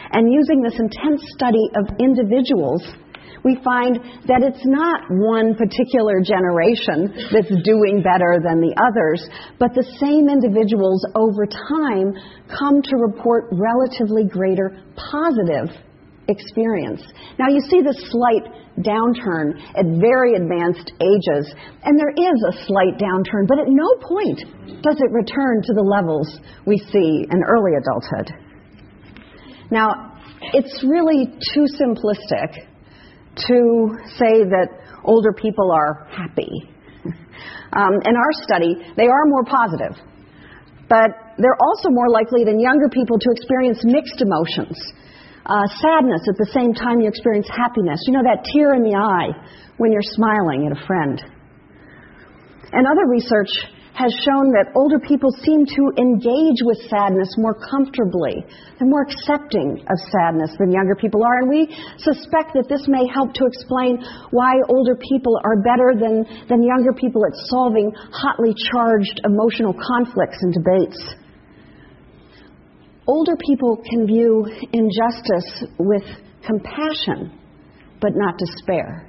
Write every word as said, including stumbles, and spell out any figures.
And using this intense study of individuals, we find that it's not one particular generation that's doing better than the others, but the same individuals over time come to report relatively greater positive experience. Now you see the slight downturn at very advanced ages, and there is a slight downturn, but at no point does it return to the levels we see in early adulthood. Now, it's really too simplistic to say that older people are happy. Um, in our study, they are more positive, but they're also more likely than younger people to experience mixed emotions. Uh, sadness at the same time you experience happiness. You know, that tear in the eye when you're smiling at a friend. And other research has shown that older people seem to engage with sadness more comfortably. They're more accepting of sadness than younger people are. And we suspect that this may help to explain why older people are better than, than younger people at solving hotly charged emotional conflicts and debates. Older people can view injustice with compassion, but not despair.